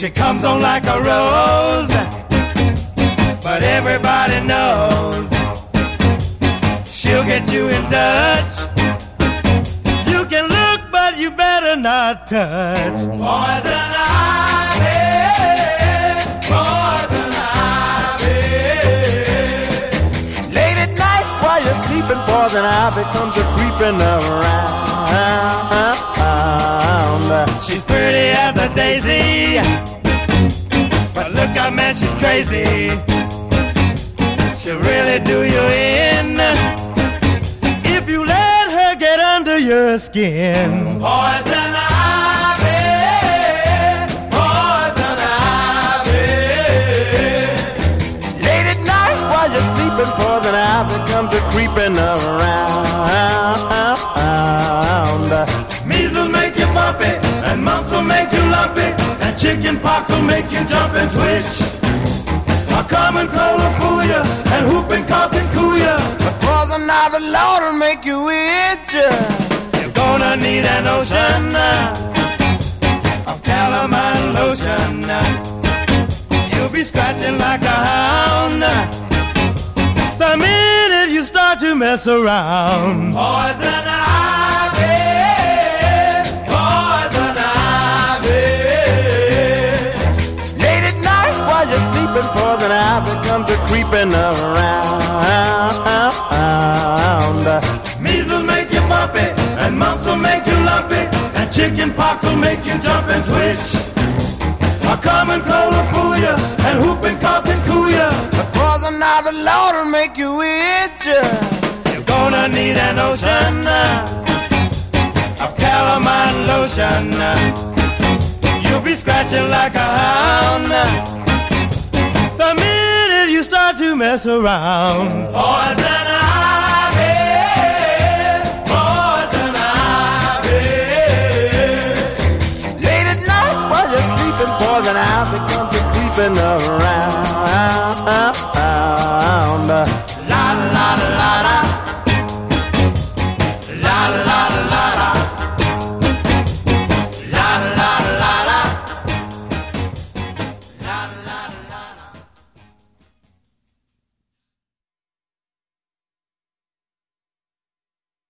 She comes on like a rose, but everybody knows she'll get you in touch. You can look, but you better not touch. Poison ivy, poison ivy. Late at night while you're sleeping, poison ivy comes a creeping around. She's pretty as a daisy, but look out, man, she's crazy. She'll really do you in if you let her get under your skin. Poison ivy, poison ivy. Late at night while you're sleeping, poison ivy comes a creeping around. Measles make you bumpy, and mumps will make you lumpy, and chicken pox will make you jump and twitch. A common cold will fool you, and whooping cough can cool you, but poison ivy, Lord, will make you itch. You're gonna need an ocean of calamine lotion. You'll be scratching like a hound the minute you start to mess around. Poison ivy, poison ivy. Late at night while you're sleeping, poison ivy comes a creeping around. Measles make you bumpy, and mumps will make you lumpy, and chicken pox will make you jump and twitch. A common cold will fool you, and whooping cough can cool you, but poison ivy, Lord, will make you itch. You're gonna need an ocean of calamine lotion. You'll be scratching like a hound the minute you start to mess around. Poison ivy, poison ivy. Late at night while you're sleeping, poison ivy comes a creeping around.